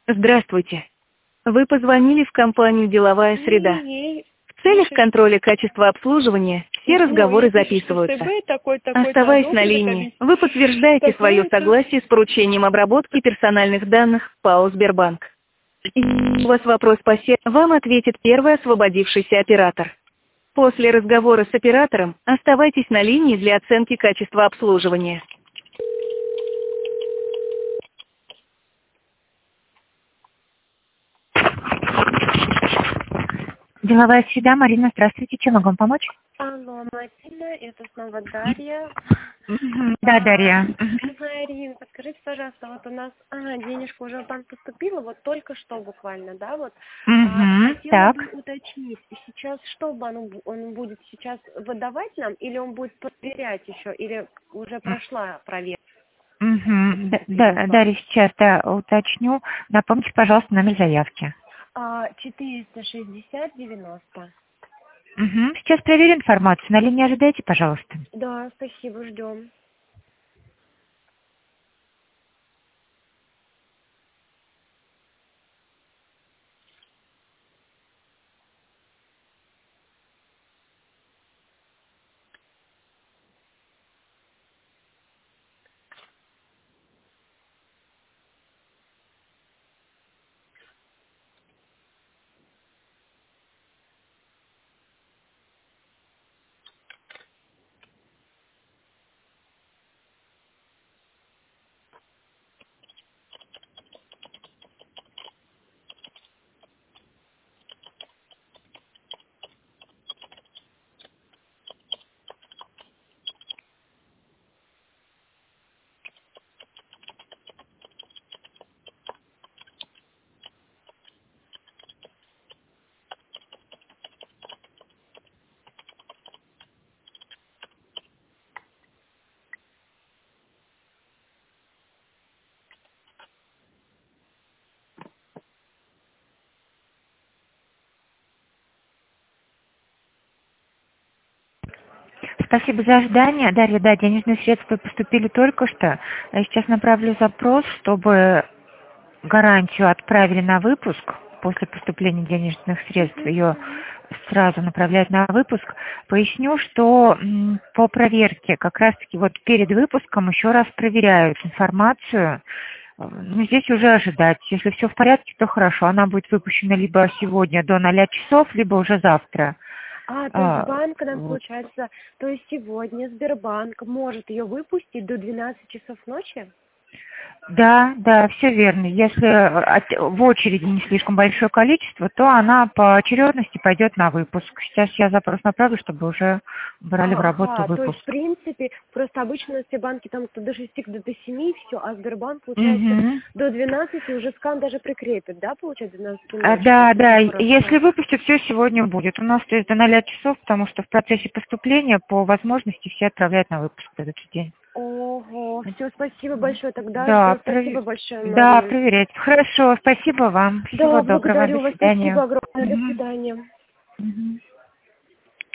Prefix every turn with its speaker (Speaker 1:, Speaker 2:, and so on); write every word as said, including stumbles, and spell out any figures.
Speaker 1: Здравствуйте. Вы позвонили в компанию «Деловая среда». В целях контроля качества обслуживания все разговоры записываются. Оставаясь на линии, вы подтверждаете свое согласие с поручением обработки персональных данных ПАО «Сбербанк». Если у вас вопрос по сети, вам ответит первый освободившийся оператор. После разговора с оператором оставайтесь на линии для оценки качества обслуживания.
Speaker 2: Деловая среда, Марина, здравствуйте. Чем могу вам помочь?
Speaker 3: Алло, Марина, это снова Дарья.
Speaker 2: Угу. Да, Дарья.
Speaker 3: Марин, подскажите, пожалуйста, вот у нас а, денежка уже в банк поступила, вот только что буквально, да, вот.
Speaker 2: Угу.
Speaker 3: А, хотела
Speaker 2: Так.
Speaker 3: бы уточнить, сейчас что бы он, он будет сейчас выдавать нам, или он будет проверять еще, или уже прошла проверка?
Speaker 2: Угу. Да, да, Дарья, сейчас да, уточню. Напомните, пожалуйста, номер заявки.
Speaker 3: А, четыреста шестьдесят девяносто.
Speaker 2: Угу. Сейчас проверю информацию. На линии ожидайте, пожалуйста.
Speaker 3: Да, спасибо, ждем.
Speaker 2: Спасибо за ожидание. Дарья, да, денежные средства поступили только что. Я сейчас направлю запрос, чтобы гарантию отправили на выпуск. После поступления денежных средств ее сразу направляют на выпуск. Поясню, что м, по проверке как раз-таки вот перед выпуском еще раз проверяют информацию. Ну, здесь уже ожидать. Если все в порядке, то хорошо. Она будет выпущена либо сегодня до ноля часов, либо уже завтра.
Speaker 3: А, то
Speaker 2: А,
Speaker 3: есть банк, нам
Speaker 2: вот.
Speaker 3: получается, то есть сегодня Сбербанк может ее выпустить до двенадцати часов ночи?
Speaker 2: Да, да, все верно. Если от- в очереди не слишком большое количество, то она по очередности пойдет на выпуск. Сейчас я запрос направлю, чтобы уже брали в работу
Speaker 3: Ага, то есть,
Speaker 2: выпуск.
Speaker 3: в принципе, просто обычно все банки там до шести, до семи, все, а Сбербанк, получается,
Speaker 2: Мгм.
Speaker 3: до двенадцати уже скан даже прикрепит, да, получается, двенадцати
Speaker 2: А,
Speaker 3: ночи?
Speaker 2: да,
Speaker 3: Это
Speaker 2: да,
Speaker 3: уже
Speaker 2: и- если
Speaker 3: хорошо.
Speaker 2: выпустят, все сегодня будет. У нас то есть до ноля часов, потому что в процессе поступления по возможности все отправляют на выпуск в этот же день.
Speaker 3: Ого, все, спасибо большое, тогда
Speaker 2: Да,
Speaker 3: жду, спасибо
Speaker 2: прове-
Speaker 3: большое,
Speaker 2: да,
Speaker 3: Марин.
Speaker 2: проверять. Хорошо, спасибо вам. Всего
Speaker 3: Да,
Speaker 2: доброго, до
Speaker 3: благодарю вас, спасибо
Speaker 2: свидания.
Speaker 3: огромное, до
Speaker 2: Мгм.
Speaker 3: свидания.
Speaker 2: Мгм.